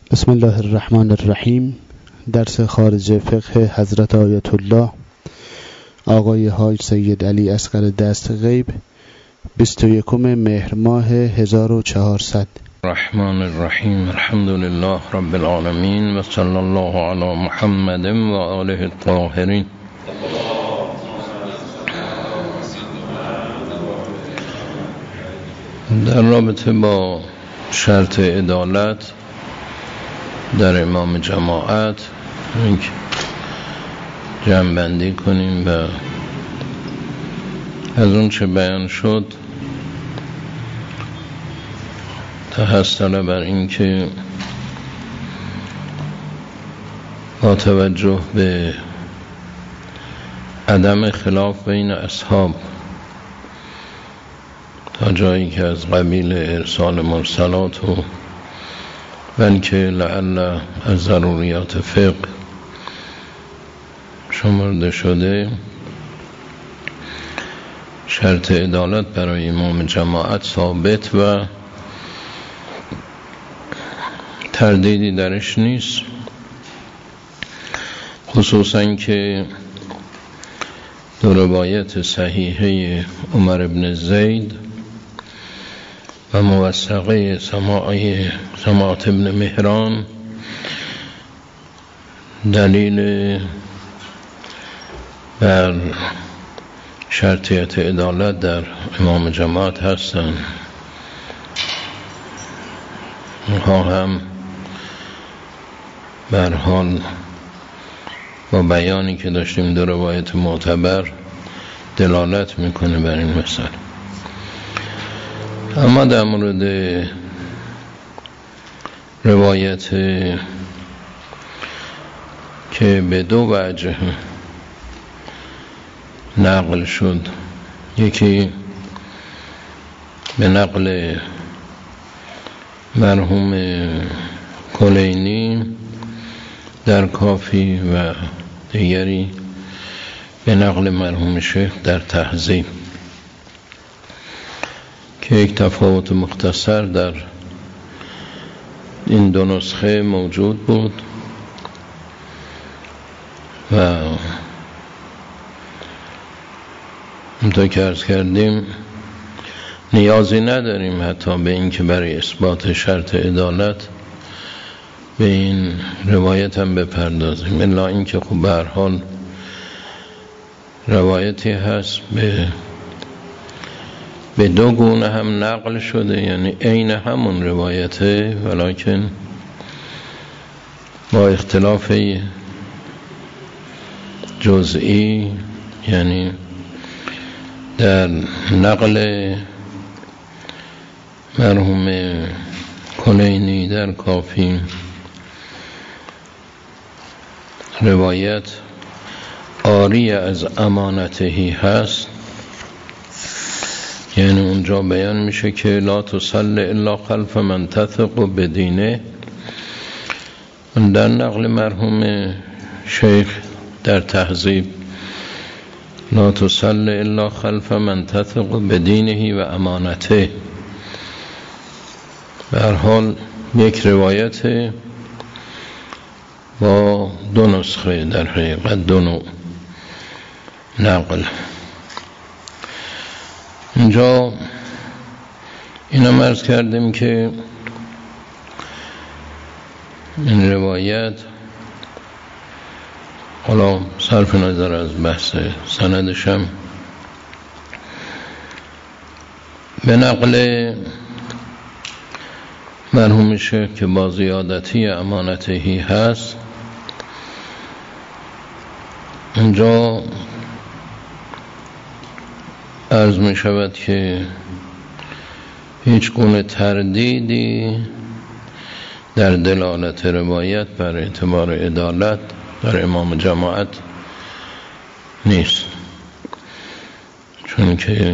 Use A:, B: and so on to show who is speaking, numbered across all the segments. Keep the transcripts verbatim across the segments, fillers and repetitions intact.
A: بسم الله الرحمن الرحیم. درس خارج فقه حضرت آیت الله آقای حاج سید علی اصغر دست غیب، بیست و یکم مهر ماه هزار و چهارصد.
B: الرحمن الرحیم. الحمد لله رب العالمین و صلی الله علی محمد و آله الطاهرین. در رابطه با شرط عدالت در امام جماعت یک جمع‌بندی کنیم و از اون چه بیان شد تحصل بر این که با توجه به عدم خلاف بین اصحاب تا جایی که از قبیل ارسال مرسلات و بلکه لعل از ضروریات فقه شمرده شده، شرط عدالت برای امام جماعت ثابت و تردیدی درش نیست، خصوصا که دو روایت صحیحه عمر بن زید و موثقه سماعی سماعت ابن مهران دلیل بر شرطیت عدالت در امام جماعت هستند. اینها هم به هر حال با بیانی که داشتیم دو روایت معتبر دلالت میکنه بر این مسئله. اما در مورد روایت که به دو وجه نقل شد، یکی به نقل مرحوم کلینی در کافی و دیگری به نقل مرحوم شیخ در تهذیب، که یک تفاوت مختصر در این دو نسخه موجود بود و همونطور که عرض کردیم نیازی نداریم حتی به این که برای اثبات شرط عدالت به این روایت هم بپردازیم، الا این که خب به هر حال روایتی هست به به دو گونه هم نقل شده، یعنی عین همون روایته ولیکن با اختلاف جزئی، یعنی در نقل مرحوم کلینی در کافی روایت عاری از امانتهی هست، یعنی اونجا بیان میشه که لا تصلی الا خلف من تثق بدینه. در نقل مرحوم شیخ در تهذیب لا تصلی الا خلف من تثق بدینه و امانته. به هر حال یک روایت با دو نسخه در حقیقت دو نوع نقل. اینجا اینا عرض کردیم که این روایت، حالا صرف نظر از بحث سندشم، به نقل مرحوم شیخ که با زیادتی امانتهی هست، اینجا عرض می شود که هیچ گونه تردیدی در دلالت روایت بر اعتبار عدالت در امام جماعت نیست، چون که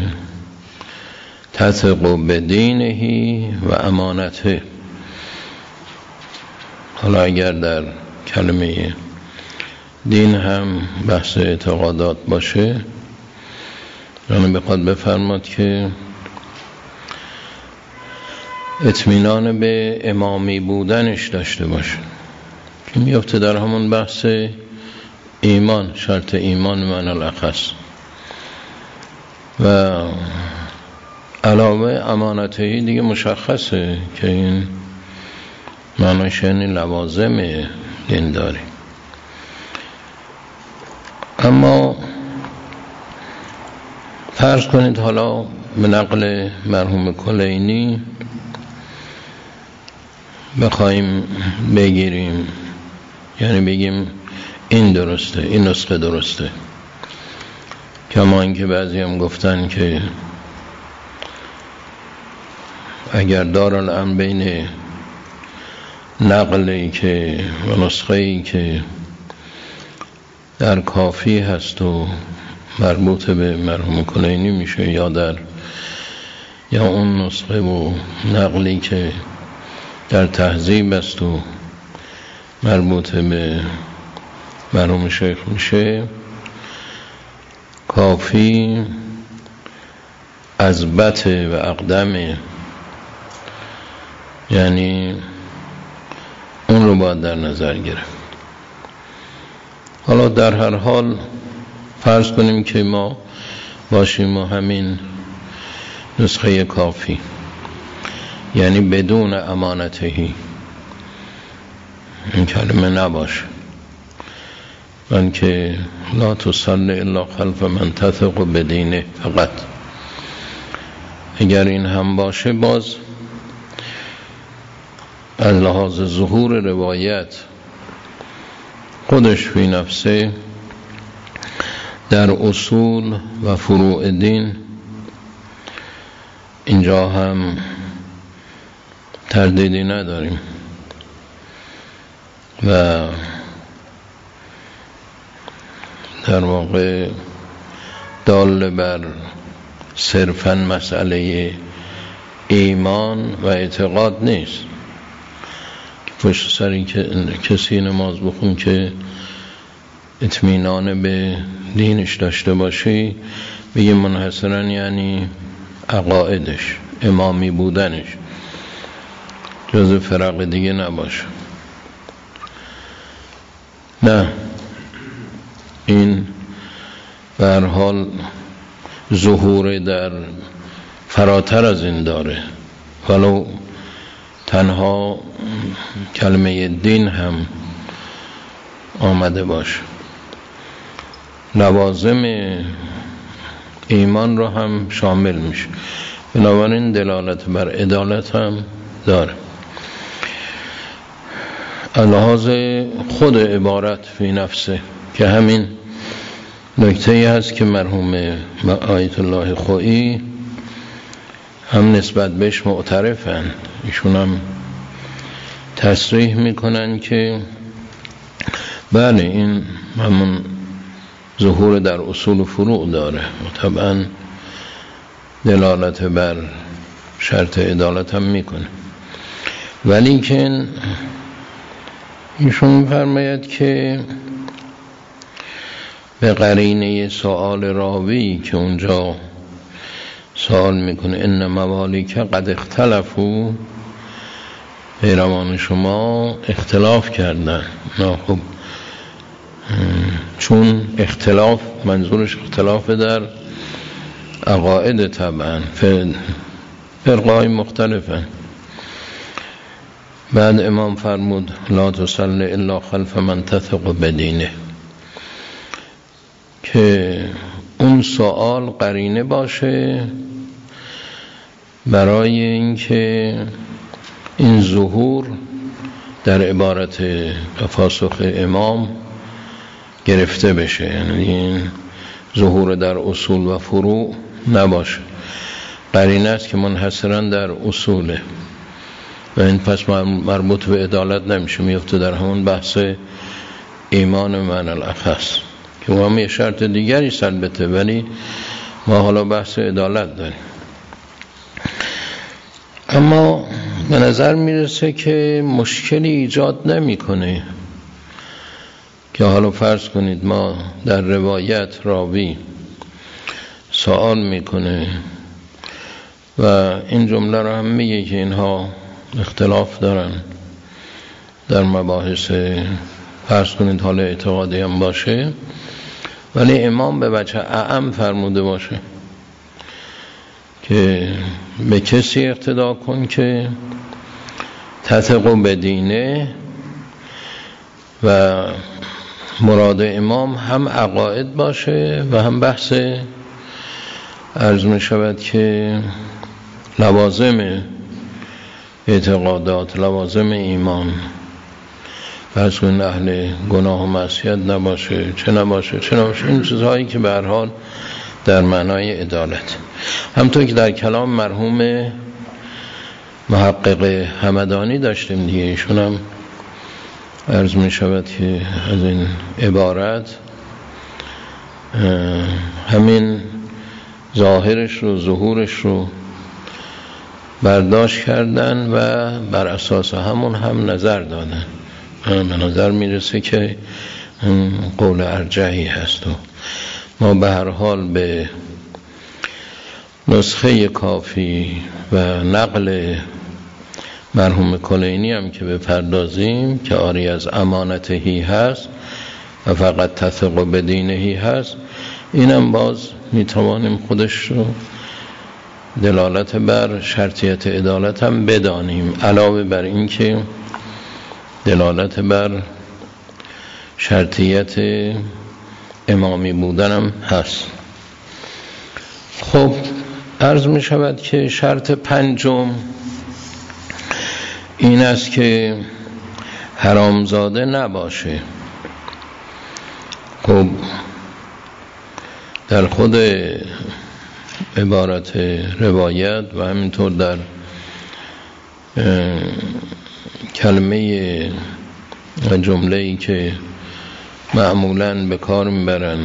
B: تثق بدینه و امانته. حالا اگر در کلمه دین هم بحث اعتقادات باشه، یعنی بخواد بفرماد که اطمینان به امامی بودنش داشته باشه، که میفته در همون بحث ایمان، شرط ایمان من الاخص. و علاوه امانتهی دیگه مشخصه که این معناش یعنی لوازم دینداری. اما فرض کنید حالا به نقل مرحوم کلینی بخوایم بگیریم، یعنی بگیم این درسته، این نسخه درسته، کما اینکه بعضی هم گفتن که اگر دارالامر بین نقلی که و نسخه‌ای که در کافی هست و مربوط به مرحوم کلینی میشه، یا در یا اون نسخه و نقلی که در تهذیب است و مربوط به مرحوم شیخ میشه، کافی اثبت و اقدمه، یعنی اون رو باید در نظر گرفت. حالا در هر حال فرض کنیم که ما باشیم و همین نسخه کافی، یعنی بدون امانتهی این کلمه نباشه، بلکه لا تصل الا خلف من تثق بدینه فقط. اگر این هم باشه، باز از لحاظ ظهور روایت خودش فی نفسه در اصول و فروع دین اینجا هم تردیدی نداریم و در واقع دال بر صرفاً مسئله ایمان و اعتقاد نیست. پشت سری که کسی نماز بخون که اطمینان به دینش داشته باشی، بگه منحصراً یعنی عقایدش، امامی بودنش، جز فرق دیگه نباشه. نه، این به هر حال ظهور در فراتر از این داره، ولو تنها کلمه دین هم آمده باشه، لوازم ایمان رو هم شامل میشه، بنابراین دلالت بر عدالت هم داره. لحاظ خود عبارت فی نفسه که همین نکته‌ای هست که مرحوم آیت الله خویی هم نسبت بهش معترفن، ایشون هم تصریح میکنن که بله این همون ظهور در اصول و فروع داره و طبعا دلالت بر شرط عدالت هم میکنه، ولی که ایشون میفرماید که به قرینه سؤال راوی که اونجا سوال میکنه ان موالیک قد اختلفوا، پیروان شما اختلاف کردن. نه خب، چون اختلاف منظورش اختلاف در عقاید، طبعا فرقای مختلفن. بعد امام فرمود لا تصل الا خلف من تثق بدینه، که اون سوال قرینه باشه برای اینکه این ظهور در عبارت و پاسخ امام گرفته بشه، یعنی این ظهور در اصول و فروع نباشه. قرینه است که منحصراً در اصوله و این پس مربوط به عدالت نمیشه، میفته در همون بحث ایمان من الاخص که هم یه شرط دیگری البته، ولی ما حالا بحث عدالت داریم. اما به نظر میرسه که مشکلی ایجاد نمیکنه که حالا فرض کنید ما در روایت راوی سوال میکنه و این جمله رو هم میگه که اینها اختلاف دارن در مباحث، فرض کنید حال اعتقادی هم باشه، ولی امام به وجه اعم فرموده باشه که به کسی اقتدا کن که تثق بدینه، و مراد امام هم عقاید باشه و هم بحث عرض می شود که لوازم اعتقادات، لوازم ایمان، فرض کنید اهل گناه و معصیت نباشه، چه نباشه چه نباشه، این چیزهایی که به هر حال در معنای عدالت. همطور که در کلام مرحوم محقق همدانی داشتیم دیگه، ایشون هم عرض می شود که از این عبارت همین ظاهرش رو، ظهورش رو برداشت کردن و بر اساس همون هم نظر دادن. به نظر میرسه که قول ارجحی هست و ما به هر حال به نسخه کافی و نقل مرحوم کلینی هم که بپردازیم که آری از امانتهی هست و فقط تثق بدینهی هست، اینم باز میتوانیم خودش رو دلالت بر شرطیت عدالت هم بدانیم، علاوه بر این که دلالت بر شرطیت امامی بودن هم هست. خب عرض می شود که شرط پنجم این است که حرامزاده نباشه. خب در خود عبارت روایت و همینطور در کلمه و جمله‌ای که معمولاً به کار میبرن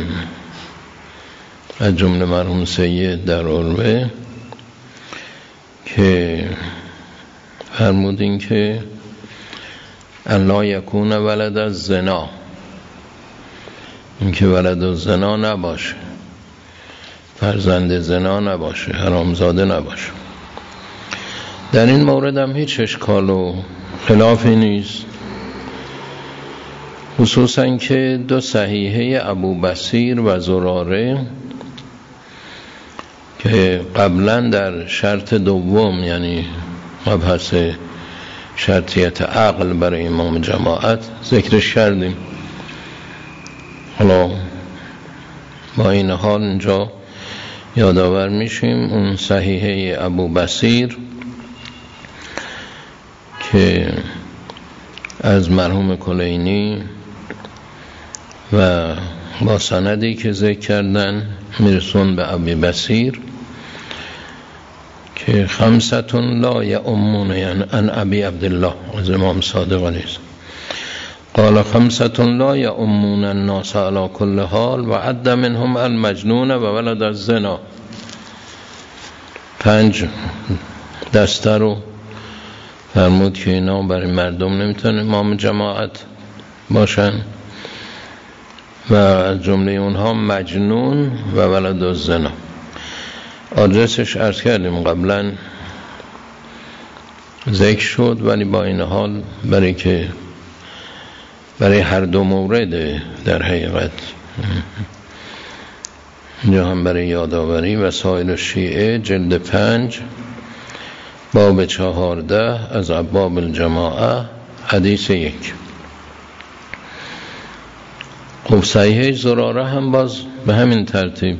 B: از جمله مرحوم سید در عروه که فرمودین که الا یکون ولد از زنا، این که ولد از زنا نباشه، فرزند زنا نباشه، حرامزاده نباشه. در این مورد هم هیچ اشکال و خلافی نیست، خصوصا که دو صحیحه ابو بصیر و زراره که قبلا در شرط دوم، یعنی مبحث شرطیت عقل برای امام جماعت ذکرش کردیم، حالا با این حال اینجا یادآور میشیم اون صحیحه ابو بصیر که از مرحوم کلینی و با سندی که ذکر کردن میرسون به ابی بصیر که خمستون لا یأمون، یعنی ان ابی عبدالله از امام صادق علیه السلام قال خمستون لا یأمون الناس علی کل حال و عد منهم المجنون و ولد الزنا. پنج دسته رو فرمود که اینا برای مردم نمیتونه امام جماعت باشن و از جمله اونها مجنون و ولد الزنا. آدرسش عرض کردیم قبلا ذکر شد، ولی با این حال برای که برای هر دو مورد در حقیقت اینجا هم برای یادآوری وسائل شیعه جلد پنج باب چهارده از ابواب الجماعه حدیث یک. خب صحیحه زراره هم باز به همین ترتیب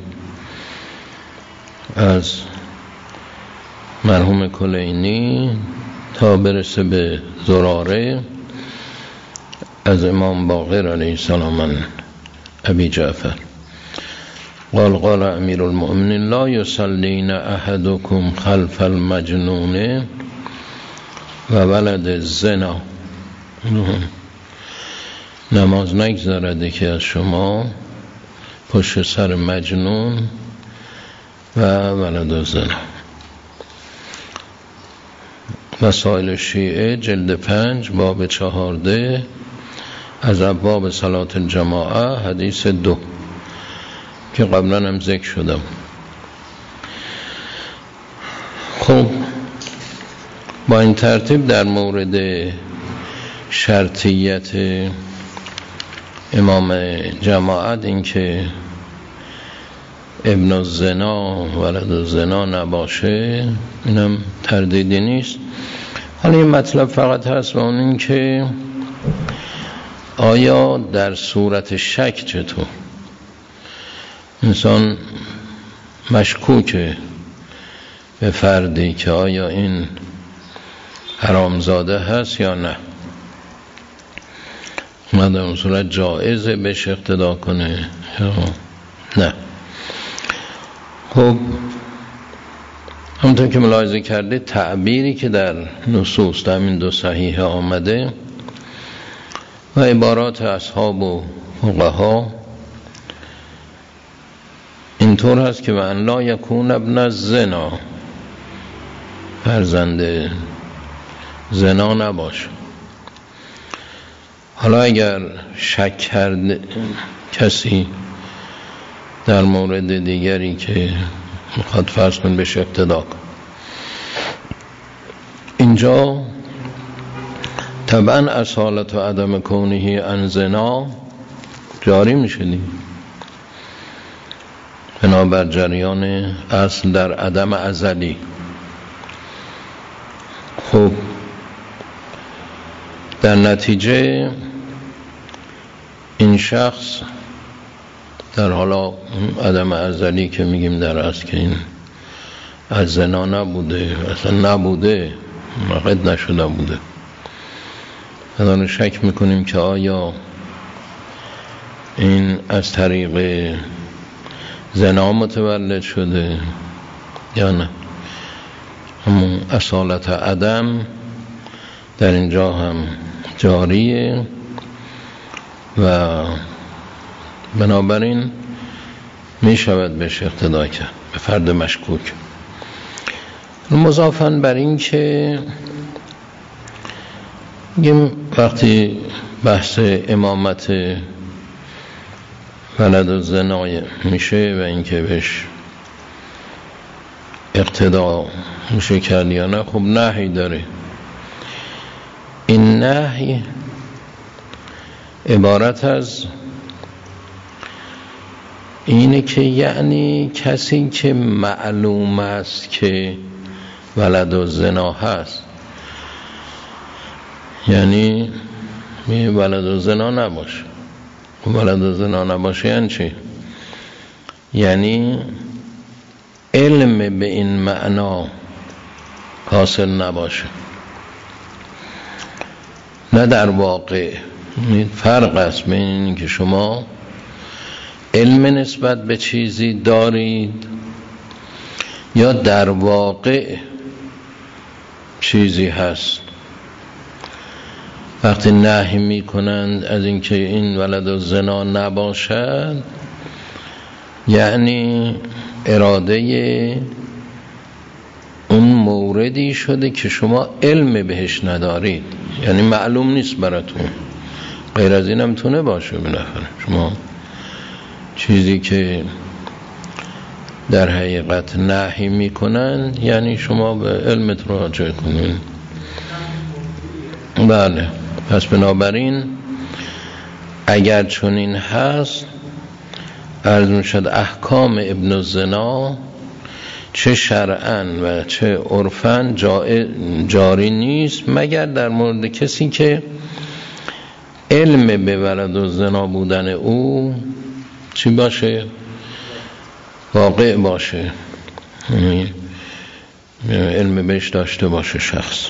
B: از مرحوم کلینی تا برسه به زراره از امام باقر علیه السلام ابی جعفر قال قال امیر المؤمنین لا یصلین احدکم خلف المجنون و ولد الزنا، نماز نگذارده که از شما پشت سر مجنون و ولد الزنا. مسائل شیعه جلد پنج باب چهارده از ابواب صلات الجماعه حدیث دو که قبلا هم ذکر شدم. خب با این ترتیب در مورد شرطیت امام جماعت، این که ابن الزنا ولد الزنا نباشه، اینم تردیدی نیست. حالا این مطلب فقط هست و اون این که آیا در صورت شک چطور انسان مشکوکه به فردی که آیا این حرامزاده هست یا نه، ما در اون صورت جایزه بهش اقتدا کنه یا نه. خب همونطور که ملاحظه کرده تعبیری که در نصوص در این دو صحیح آمده و عبارات اصحاب و فقها اینطور هست که و ان لا یکون ابن الزنا، فرزند زنا نباشه. حالا اگر شک کرده کسی در مورد دیگری که میخواد فرض کن بهش اقتدا کن، اینجا طبعا اصالت و عدم کونهی عن زنا جاری میشه دیگه، بنابر جریان اصل در عدم ازلی. خب در نتیجه این شخص در حالا عدم ازلی که میگیم در اصل که این از زنا نبوده، اصلا نبوده، مقید نشده بوده، الان شک میکنیم که آیا این از طریق زنا متولد شده یا نه. همون اصالت عدم در اینجا هم جاریه و بنابراین می شود بهش اقتدا کرد به فرد مشکوک. مضافاً بر این که وقتی بحث امامت ولد الزنا میشه و این که بهش اقتدا میشه کرد یا نه، خب نهی داره. این نهی عبارت از اینه که یعنی کسی که معلوم است که ولد الزنا هست، یعنی ولد الزنا نباشه. ولد الزنا نباشه یعنی چی؟ یعنی علم به این معنا حاصل نباشه، نه در واقع. فرق است بین این که شما علم نسبت به چیزی دارید یا در واقع چیزی هست. وقتی نهی می کنند از اینکه این ولد الزنا نباشد، یعنی اراده اون موردی شده که شما علم بهش ندارید، یعنی معلوم نیست براتون. غیر از این هم تونه باشه بالاخره شما چیزی که در حقیقت نهی می کنند، یعنی شما به علمت راجع کنید. بله، پس بنابراین اگر چنین هست، عرض می شد احکام ابن الزنا چه شرعاً و چه عرفاً جاری نیست مگر در مورد کسی که علم به ولد الزنا بودن او چی باشه؟ واقع باشه، علم بهش داشته باشه شخص.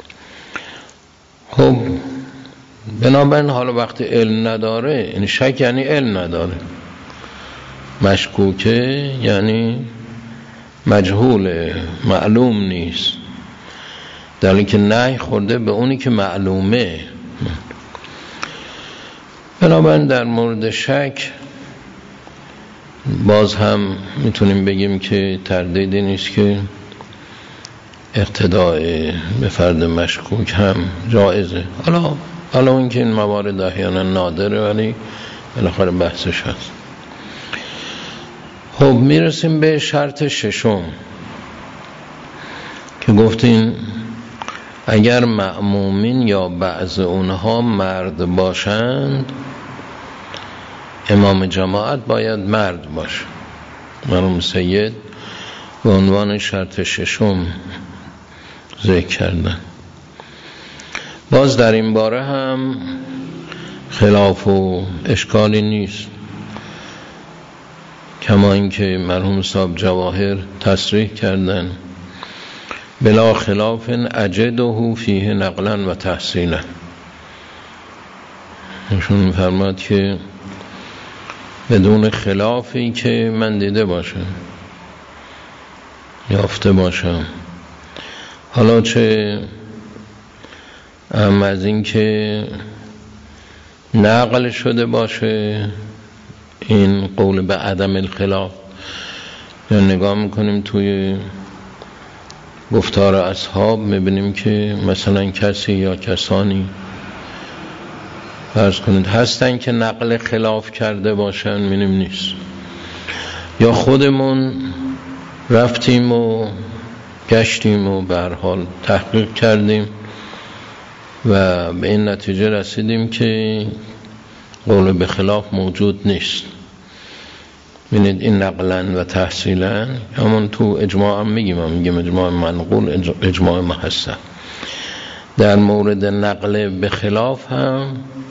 B: خب بنابراین حالا وقتی علم نداره، این شک یعنی علم نداره، مشکوکه یعنی مجهول، معلوم نیست، در حالی که نهی خورده به اونی که معلومه. بنابراین در مورد شک باز هم میتونیم بگیم که تردیدی نیست که اقتداء به فرد مشکوک هم جایزه. حالا حالا اون که این موارد احیانا نادره، ولی بالاخره بحثش هست. خب میرسیم به شرط ششم. که گفتین اگر مأمومین یا بعض اونها مرد باشند امام جماعت باید مرد باشه. مرحوم سید به عنوان شرط ششم ذکر کردن. باز در این باره هم خلاف و اشکالی نیست، کما اینکه مرحوم صاحب جواهر تصریح کردن بلا خلاف اجده فیه نقلا و تحصیلا. ایشون می‌فرماد که بدون خلافی که من دیده باشم یافته باشم، حالا چه هم از این که نقل شده باشه این قول به عدم الخلاف، یا نگاه میکنیم توی گفتار اصحاب میبینیم که مثلا کسی یا کسانی فرض کنید هستن که نقل خلاف کرده باشن، میبینیم نیست، یا خودمون رفتیم و گشتیم و به هر حال تحقیق کردیم و به این نتیجه رسیدیم که قول به خلاف موجود نیست. ببینید این نقلا و تحصیلا همون تو اجماع هم میگیم، هم میگیم اجماع منقول، اجماع محسن. در مورد نقل به خلاف هم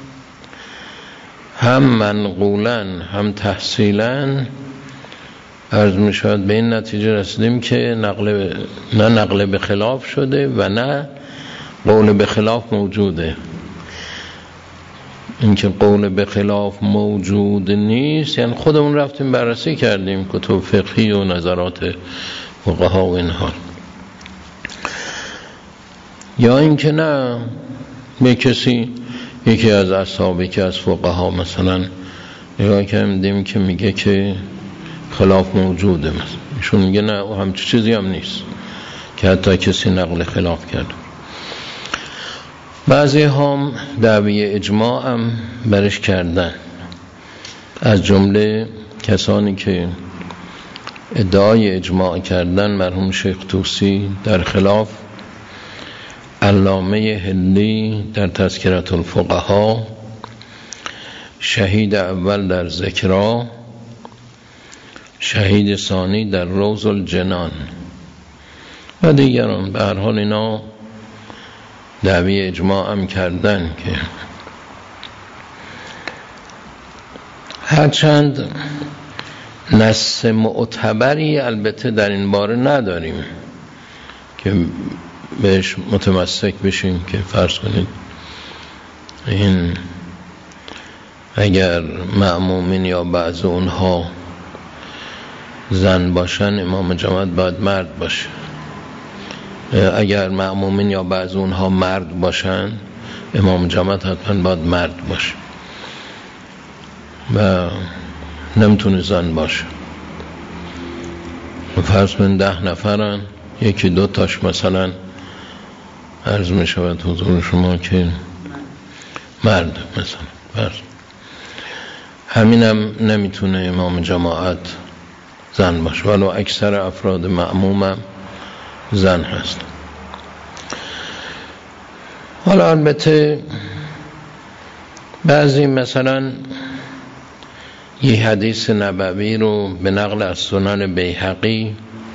B: هم منقولا هم تحصیلا عرض می شود به این نتیجه رسیدیم که نقل نه نقل به خلاف شده و نه قول به خلاف موجوده. اینکه قول به خلاف موجود نیست یعنی خودمون رفتیم بررسی کردیم کتب فقهی و نظرات فقها و اینها، یا اینکه نه به کسی یکی از اصحابی که از فقها مثلا نگاه کردیم که میگه که خلاف موجوده، مثلا ایشون میگه نه و همچه چیزی هم نیست که حتی کسی نقل خلاف کرده. بعضی هم دعوی اجماع هم برش کردن، از جمله کسانی که ادعای اجماع کردن مرحوم شیخ طوسی در خلاف، علامه هلی در تذکرة الفقها، شهید اول در ذکرا، شهید ثانی در روض الجنان و دیگران. به هر حال اینا دعوی اجماع هم کردن که هرچند نص معتبری البته در این باره نداریم که بهش متمسک بشیم که فرض کنید این اگر مأمومین یا بعض اونها زن باشن امام جماعت باید مرد باشه، اگر مأمومین یا بعض اونها مرد باشن امام جماعت حتما باید مرد باشه و نمیتونه زن باشه. فرض من ده نفرن، یکی دو تاش مثلا عرض می شود حضور شما که مرد مثلا فرض، همینم نمیتونه امام جماعت زن باشه، ولو اکثر افراد مأمومم زن هست. حالا البته بعضی مثلا یه حدیث نبوی رو به نقل از سنن بیهقی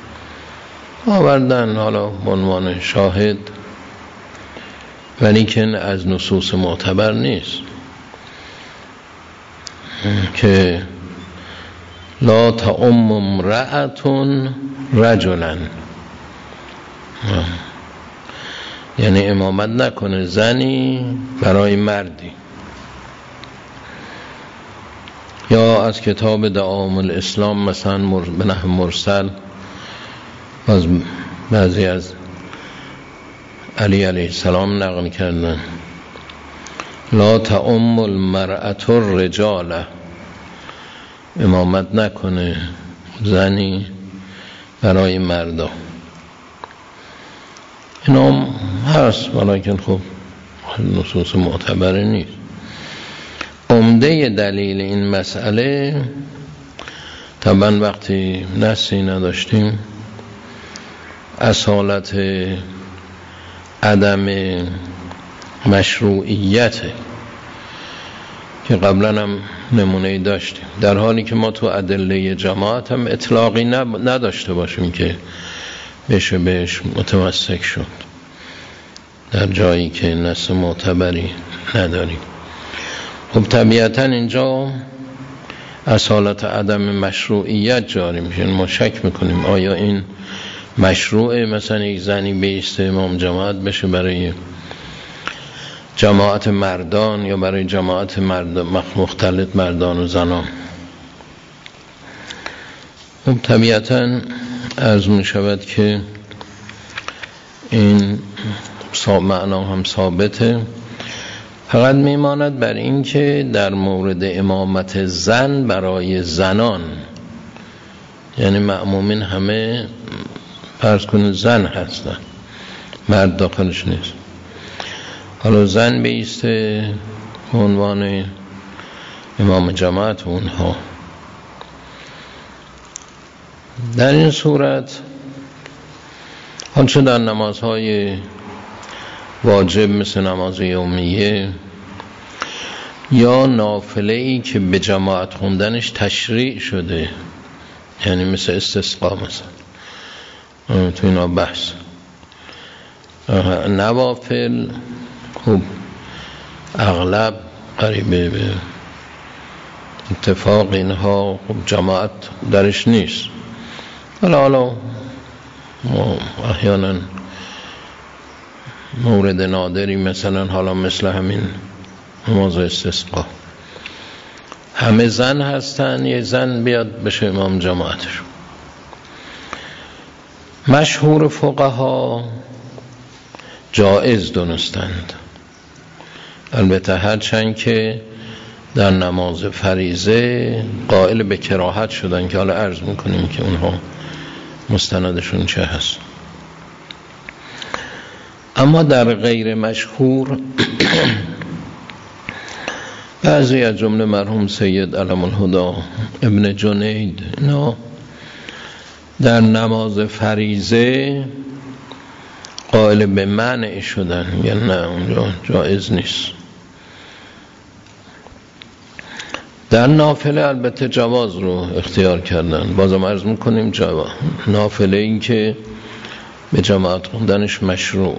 B: آوردن حالا به عنوان شاهد، ولی که از نصوص معتبر نیست که لا تعم امرأة رجلا، یعنی امامت نکنه زنی برای مردی. یا از کتاب دعائم الاسلام مثلا به نحو مرسل از بعضی از علی علیه السلام نقل کردن لا تعم المرأة الرجال، امامت نکنه زنی برای مردا. اینا هم هست ولیکن خب نصوص معتبره نیست. عمده دلیل این مسئله طبعا وقتی نصی نداشتیم اصالت عدم مشروعیت که قبلا هم نمونه داشتیم، در حالی که ما تو ادله جماعت هم اطلاقی نداشته باشیم که بشه بهش متمسک شد در جایی که نص معتبری نداریم. خب طبیعتا اینجا اصالت عدم مشروعیت جاری میشه. ما شک میکنیم آیا این مشروعه مثلا یک زنی بیسته امام جماعت بشه برای جماعت مردان یا برای جماعت مرد مختلط مردان و زنان. خب طبیعتا عرض می شود که این معنا هم ثابته، فقط میماند بر این که در مورد امامت زن برای زنان، یعنی مأمومین همه فرض کنید زن هستن، مرد داخلش نیست، حالا زن بیسته عنوان امام جماعت اونها. در این صورت آنچه در نمازهای واجب مثل نماز یومیه یا نافله ای که به جماعت خوندنش تشریع شده، یعنی مثل استسقا مثلا، تو اینا بحث. نوافل خب اغلب قریبه به اتفاق اینها خب جماعت درش نیست. حالا حالا احیانا مورد نادری مثلا حالا مثل همین نماز استسقا همه زن هستن، یه زن بیاد بشه امام جماعتش. مشهور فقها جائز دونستند، البته هرچند که در نماز فریضه قائل به کراهت شدن که حالا عرض میکنیم که اونها مستندشون چه هست. اما در غیر مشهور بعضی از جمله مرحوم سید علم الهدا ابن جنید اینا در نماز فریضه قائل به منع شدن، یا نه اونجا جایز نیست. در نافله البته جواز رو اختیار کردن، بازم عرض میکنیم جواز نافله این که به جماعت خوندنش مشروع.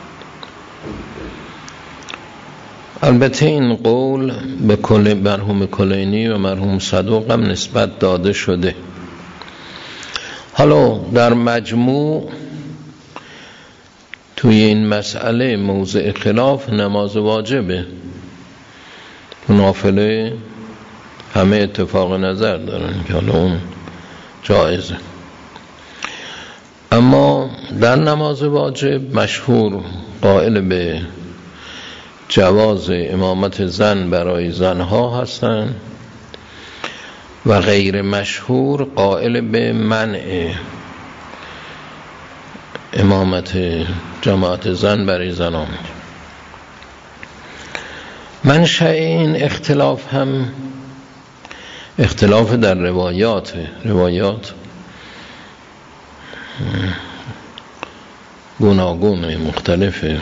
B: البته این قول به کل مرحوم کلینی و مرحوم صدوق هم نسبت داده شده. حالا در مجموع توی این مسئله موضع خلاف نماز واجبه، نافله همه اتفاق نظر دارن که حالا اون جایزه. اما در نماز واجب مشهور قائل به جواز امامت زن برای زنها هستند و غیر مشهور قائل به منع امامت جماعت زن برای زنان. منشأ این اختلاف هم اختلاف در روایات روایات گوناگون مختلفه،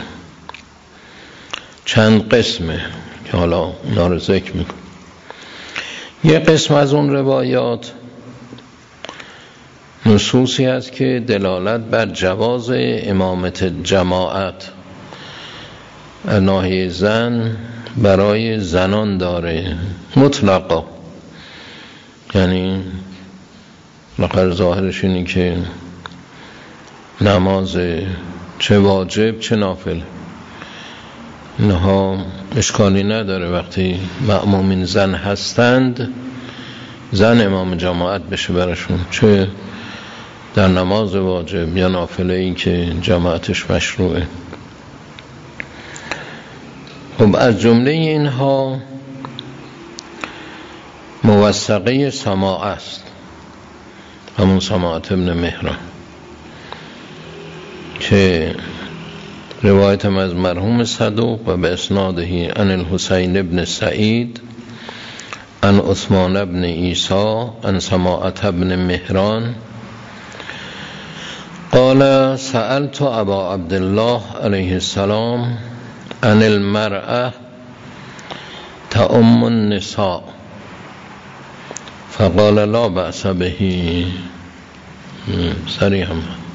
B: چند قسمه که حالا اونا رو ذکر میکنم. یه قسم از اون روایات نصوصی است که دلالت بر جواز امامت جماعت ناحیه زن برای زنان داره مطلقا، یعنی لقد ظاهرش اینی که نماز چه واجب چه نافل اینها اشکالی نداره وقتی مأمومین زن هستند زن امام جماعت بشه برشون، چه در نماز واجب یا نافله این که جماعتش مشروعه. خب از جمله اینها موثقه سماع است، همون سماعت ابن مهران که روایت از مرحوم صدوق و به اسنادهی عن الحسین ابن سعید عن عثمان ابن عیسی عن سماعت ابن مهران قال سألت ابا عبدالله علیه السلام عن المرأة تأم النساء فقال لا بأس به. صریحا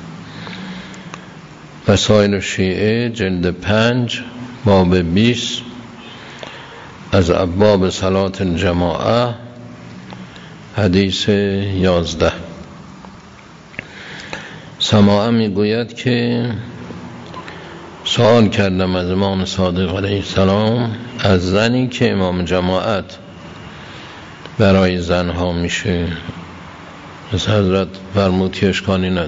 B: وسائل الشیعه جلد پنج باب بیست از ابواب صلاة الجماعه حدیث یازده. سماعه میگوید که سوال کردم از امام صادق علیه السلام از زنی که امام جماعت برای زنها میشه. از حضرت فرمود که اشکالی نداره.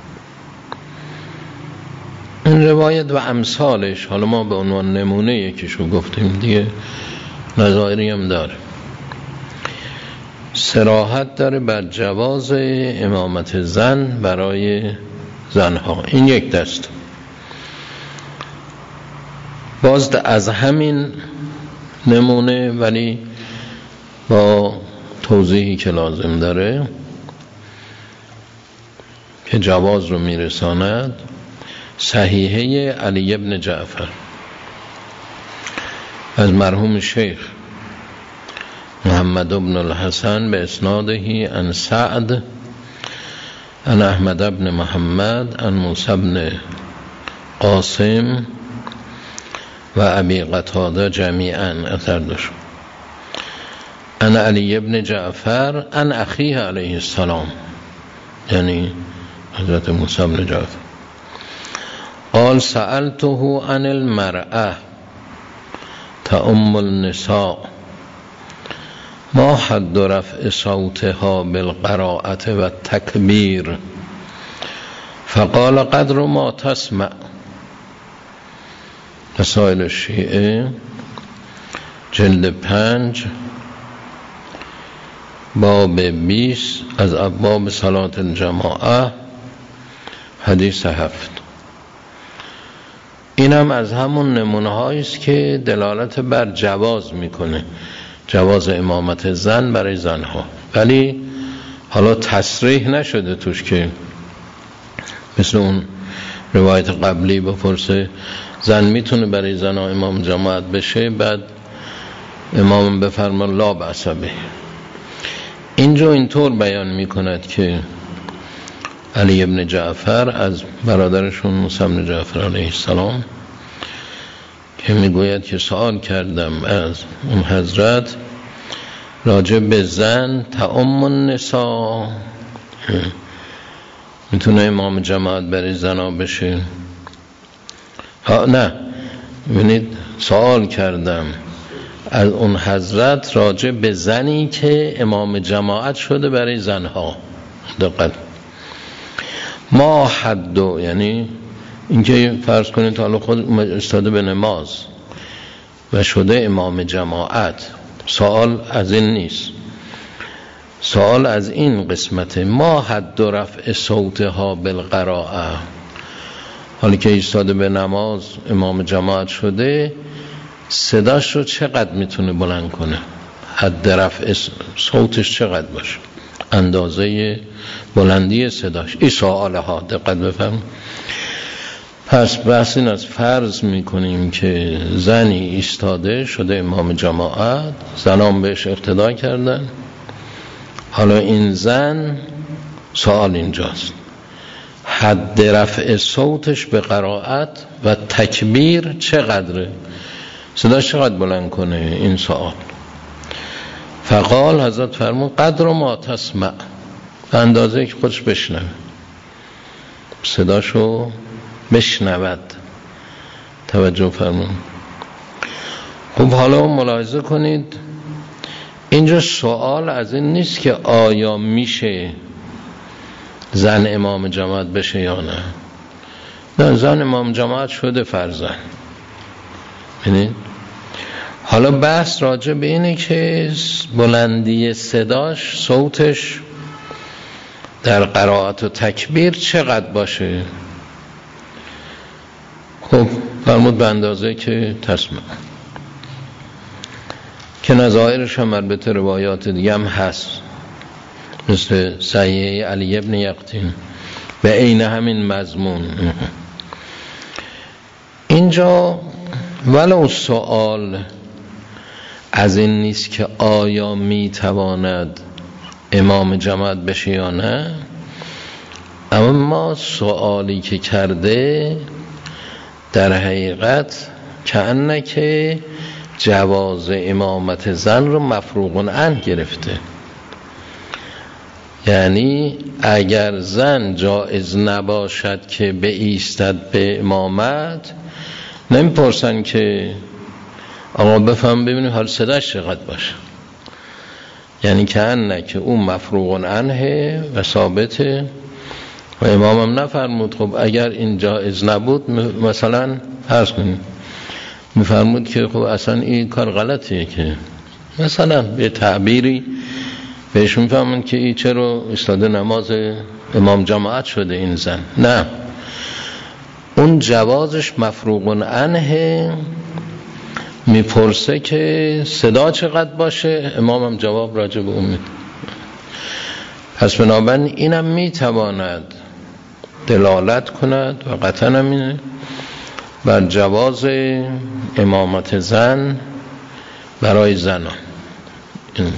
B: این روایت و امثالش، حالا ما به عنوان نمونه یکیشو گفتیم دیگه، نظایری هم داره، صراحت داره بر جواز امامت زن برای زنها. این یک دست. باز از همین نمونه ولی با توضیحی که لازم داره که جواز رو میرساند، صحیحه علی ابن جعفر از مرحوم شیخ محمد ابن الحسن به اسناده عن سعد عن احمد ابن محمد عن موسی ابن قاسم و ابی قتاده جمیعا اثر داشت. عن علی ابن جعفر عن اخیه علیه السلام، یعنی حضرت موسی ابن جعفر، قال سألته عن المرأة تأم النساء ما حد رفع صوتها بالقراءة و التکبیر فقال قدر ما تسمع. مسائل الشیعه جلد پنج باب بیست از ابواب صلاة الجماعه حدیث هفت. این هم از همون نمونه هایی است که دلالت بر جواز میکنه، جواز امامت زن برای زنها، ولی حالا تصریح نشده توش که مثل اون روایت قبلی بپرسه زن میتونه برای زنها امام جماعت بشه، بعد امام بفرما لا بأس به. اینجا اینطور بیان میکند که علی ابن جعفر از برادرشون موسی ابن جعفر علیه السلام که میگوید که سوال کردم از اون حضرت راجع به زن تأم النساء، میتونه امام جماعت برای زنا بشه؟ ها نه، ببینید سوال کردم از اون حضرت راجع به زنی که امام جماعت شده برای زنها. دقیق ما حدو، یعنی اینکه فرض کنید حالا خود استاده به نماز و شده امام جماعت، سوال از این نیست، سوال از این قسمت ما حد رفع صوتها بالقراءه. حالی که ایستاده به نماز امام جماعت شده، صداش رو چقدر میتونه بلند کنه؟ حد رفع صوتش چقدر باشه؟ اندازه بلندی صداش. این سوال ها دقت بفهم. پس بحث این از فرض میکنیم که زنی ایستاده شده امام جماعت، زنان بهش اقتدا کردن، حالا این زن، سوال اینجاست حد رفع صوتش به قرائت و تکبیر چقدره؟ صداش چقدر بلند کنه؟ این سوال. فقال حضرت فرمود قدر ما تسمع، به اندازه که خودش بشنوه، صداشو بشنود. توجه فرمون. خب حالا ملاحظه کنید اینجا سوال از این نیست که آیا میشه زن امام جماعت بشه یا نه. نه، زن امام جماعت شده فرزن. ببینید حالا بحث راجع به اینه که بلندی صداش، صوتش در قرائت و تکبیر چقدر باشه. خب فرمود به اندازه که تسمع، که نظائرش هم البته روایات دیگه هم هست، مثل صحیح علی ابن یقطین به عین همین مضمون. اینجا ولو سوال از این نیست که آیا میتواند امام جماعت بشه یا نه، اما سوالی که کرده در حقیقت کأنه که جواز امامت زن رو مفروغ عنه گرفته. یعنی اگر زن جایز نباشد که بایستد به امامت، نمیپرسن که آقا بفهم ببینیم حال صداش چقدر باشه. یعنی کأنه که اون مفروغ عنه و ثابته و امامم نفرمود خب اگر این جایز نبود، مثلا فرض کنیم میفرمود که خب اصلا این کار غلطیه، که مثلا به تعبیری بهش میفهمون که این چرا استاده نماز امام جماعت شده این زن. نه، اون جوازش مفروغ عنه، میپرسه که صدا چقدر باشه، امامم جواب راجع به اون میده. پس بنابراین اینم میتواند دلالت کند و قطعا همینه بر جواز امامت زن برای زنان. این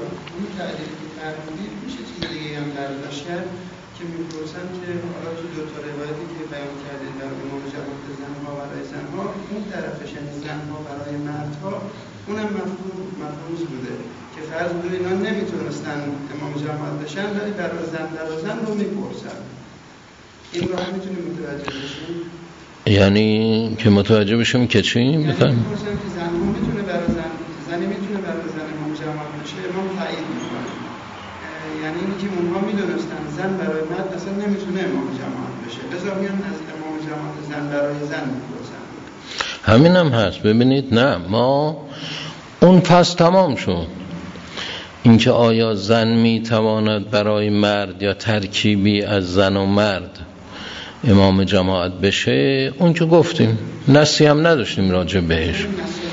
C: که میپرسن که حالا تو دو تا روایتی که بیان کرده در امام جماعت زنها برای زنها، اون طرفش یعنی زنها برای مردها، اونم مفهوم مفهوم بوده که فرض بوده اینا نمیتونستن امام جماعت بشن ولی برای زن برای زن رو میپرسن. این رو هم میتونیم متوجه بشیم،
B: یعنی که متوجه بشیم که چی؟
C: یعنی میپرسن که زنها میتونه برای زن زنی میتونه برای زن امام جماعت بشه، امام تایید میکنه. یعنی اینی که اونها میدونستن زن برای مرد اصلا نمیتونه امام جماعت بشه، لذا میان از امام جماعت زن برای زن میپرسن.
B: همین هم هست. ببینید نه، ما اون پس تمام شد. اینکه آیا زن میتواند برای مرد یا ترکیبی از زن و مرد امام جماعت بشه، اون که گفتیم نسی هم نداشتیم راجع بهش.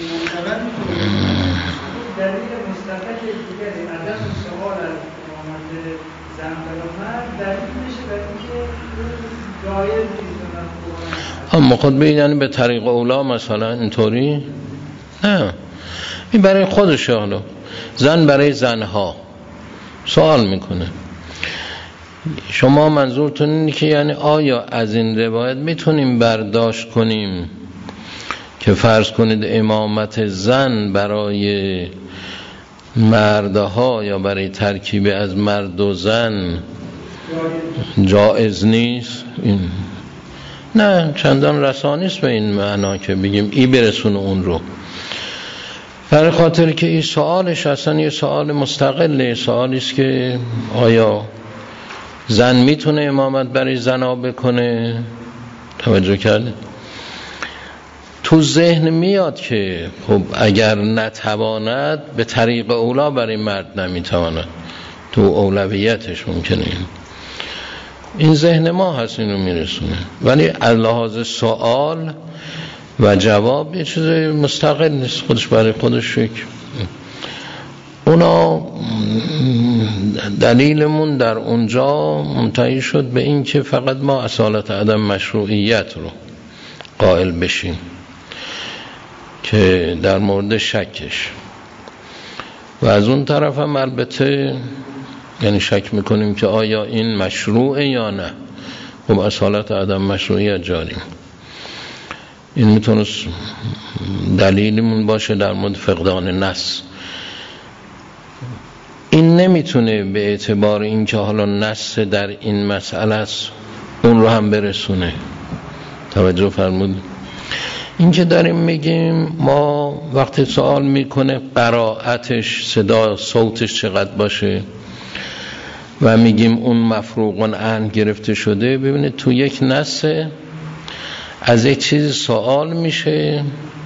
B: اما خود به یعنی به طریق اولا مثلا اینطوری نه، این برای خودشه. حالا زن برای زنها سوال میکنه، شما منظورتون اینه که یعنی آیا از این روایت میتونیم برداشت کنیم که فرض کنید امامت زن برای مردها یا برای ترکیب از مرد و زن جائز نیست؟ این نه، چندان رسانیست به این معنا که بگیم ای برسونه اون رو، برای خاطر که این سوالش اصلا یه سوال مستقله. سوالیست که آیا زن میتونه امامت برای زنا بکنه؟ توجه کرده؟ تو ذهن میاد که خب اگر نتواند به طریق اولا برای مرد نمیتواند، تو اولویتش ممکنه این این ذهن ما هست اینو میرسونه، ولی از لحاظ سوال و جواب یه چیز مستقل نیست، خودش برای خودش شکل. اونا دلیلمون در اونجا منتهی شد به این که فقط ما اصالت عدم مشروعیت رو قائل بشیم که در مورد شکش، و از اون طرف هم البته یعنی شک میکنیم که آیا این مشروعه یا نه. خب اصالت عدم مشروعیت جاریم، این میتونه دلیلمون باشه در مورد فقدان نص. این نمیتونه به اعتبار این که حالا نص در این مسئله است اون رو هم برسونه. توجه فرمود؟ این که داریم میگیم ما وقتی سوال میکنه قرائتش، صدا صوتش چقدر باشه و میگیم اون مفروغ عنه گرفته شده، ببینید تو یک نص از یک چیز سوال میشه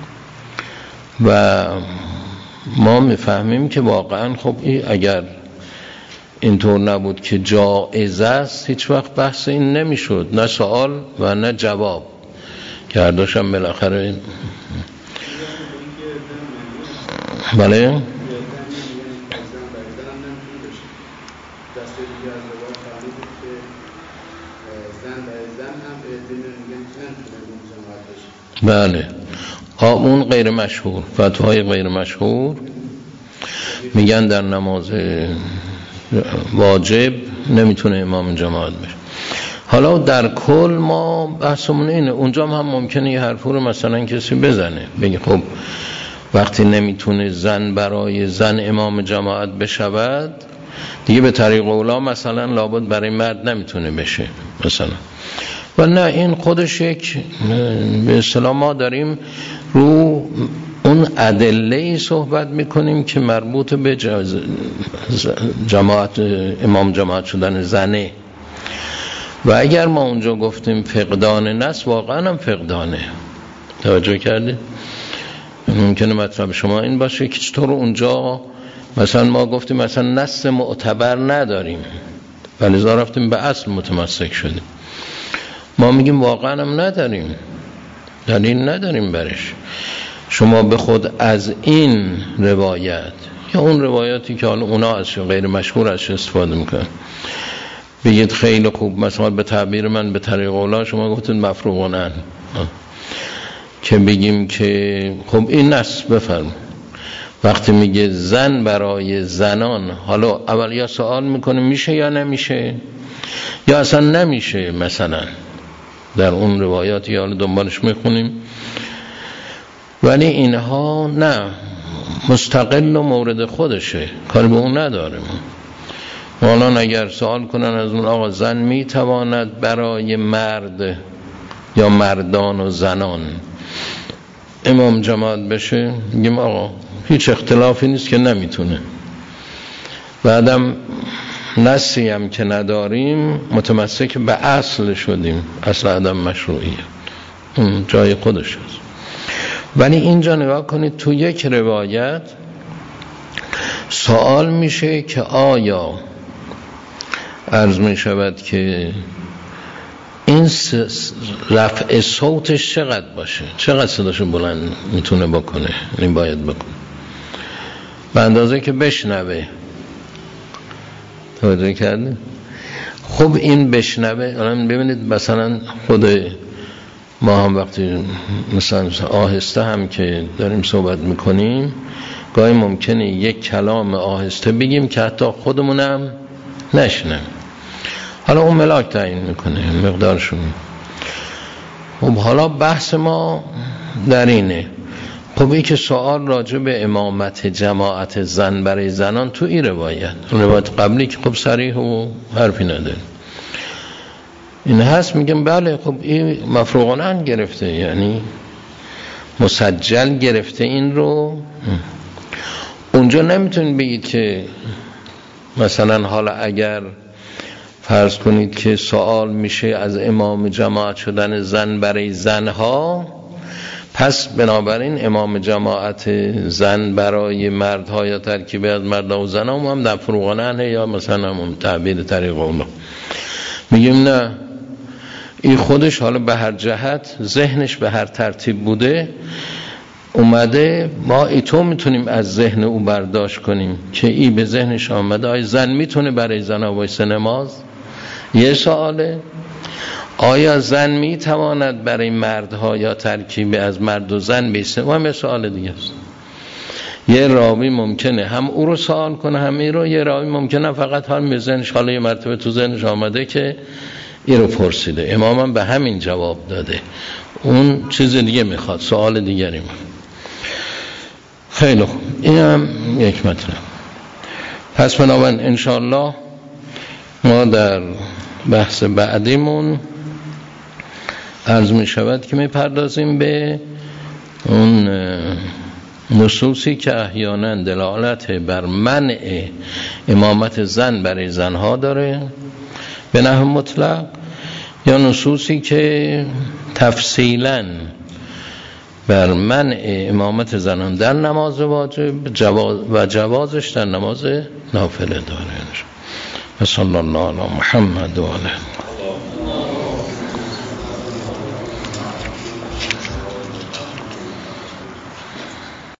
B: و ما میفهمیم که واقعا خب این اگر اینطور نبود که جائز است، هیچ وقت بحث این نمیشد، نه سوال و نه جواب که هر دوشم بالاخره. بله بله اون غیر مشهور، فتوای غیر مشهور میگن در نماز واجب نمیتونه امام جماعت بشه. حالا در کل ما بحثمون اینه، اونجا هم ممکنه یه حرفو رو مثلا کسی بزنه بگه خب وقتی نمیتونه زن برای زن امام جماعت بشود دیگه به طریق اولا مثلا لابد برای مرد نمیتونه بشه مثلا. و نه، این خودش یک به اصطلاح ما داریم رو اون ادله‌ای صحبت میکنیم که مربوط به جماعت امام جماعت شدن زنه. و اگر ما اونجا گفتیم فقدان نص، واقعا هم فقدانه. توجه کردید؟ ممکنه مطلب شما این باشه که چطور اونجا مثلا ما گفتیم مثلا نص معتبر نداریم ولی لذا رفتیم به اصل متمسک شدیم. ما میگیم واقعا هم نداریم، دلیل نداریم برش. شما به خود از این روایت یا اون روایاتی که حالا اونا از غیر مشهور ازش استفاده میکنن بگید خیلی خوب، مثلا به تعبیر من به طریق اولا شما گفتید مفروغانن، که بگیم که خب این نص بفرم وقتی میگه زن برای زنان، حالا اول یا سوال میکنه میشه یا نمیشه یا اصلا نمیشه. مثلا در اون روایاتی حالا دنبالش میخونیم ولی اینها نه، مستقل و مورد خودشه، کاری به اون نداریم. حالا اگر سوال کنن از اون آقا زن میتواند برای مرد یا مردان و زنان امام جماعت بشه، میگیم آقا هیچ اختلافی نیست که نمیتونه. بعدم نصی هم که نداریم متمسک به اصل شدیم، اصل عدم مشروعیه، اون جای خودش هست. ولی اینجا نگاه کنید تو یک روایت سوال میشه که آیا عرض میشود که این رفع صوتش چقدر باشه، چقدر صداشو بلند میتونه بکنه، این باید بکنه به اندازه که بشنوه. توجه کردی؟ خب این بشنوه، الان ببینید مثلا خود ما هم وقتی مثلا آهسته هم که داریم صحبت میکنیم گاهی ممکنه یک کلام آهسته بگیم که حتی خودمونم نشنم، حالا اون ملاک تعیین میکنه مقدارشون. خب حالا بحث ما در اینه، خب این که سوال راجع به امامت جماعت زن برای زنان تو این روایت روایت قبلی که خب صریح و حرفی نداره این هست، میگم بله خب این مفروغانه گرفته، یعنی مسجل گرفته این رو. اونجا نمیتونید بگید که مثلا حالا اگر فرض کنید که سوال میشه از امام جماعت شدن زن برای زنها، پس بنابراین امام جماعت زن برای مردها یا ترکیب از مردها و زنها هم در فروغانه یا مثلا هم تعبیر طریق اولا. میگیم نه، این خودش حالا به هر جهت ذهنش به هر ترتیب بوده اومده، ما ای تو میتونیم از ذهن او برداشت کنیم که ای به ذهنش آمده آیا زن میتونه برای زنها وایسه نماز. یه سواله آیا زن میتواند برای مردها یا ترکیب از مرد و زن بیسته، و هم یه سوال دیگه است. یه راوی ممکنه هم او رو سوال کنه هم این رو، یه راوی ممکنه فقط هم به ذهنش حالا یه مرتبه تو ذهنش آمده که این رو پرسیده، امام هم به همین جواب داده، اون چیز دیگه میخواد، سوال دیگری میخواد. خیلی خوب، این هم یک مطلب. پس بنابراین انشاءالله ما در بحث بعدیمون عرض می شود که می پردازیم به اون نصوصی که احیانا دلالت بر منع امامت زن برای زنها داره به نحو مطلق، یا نصوصی که تفصیلا بر منع امامت زنان در نماز واجب جواز و جوازش در نماز نافله داره. و صلی الله علی محمد و علیه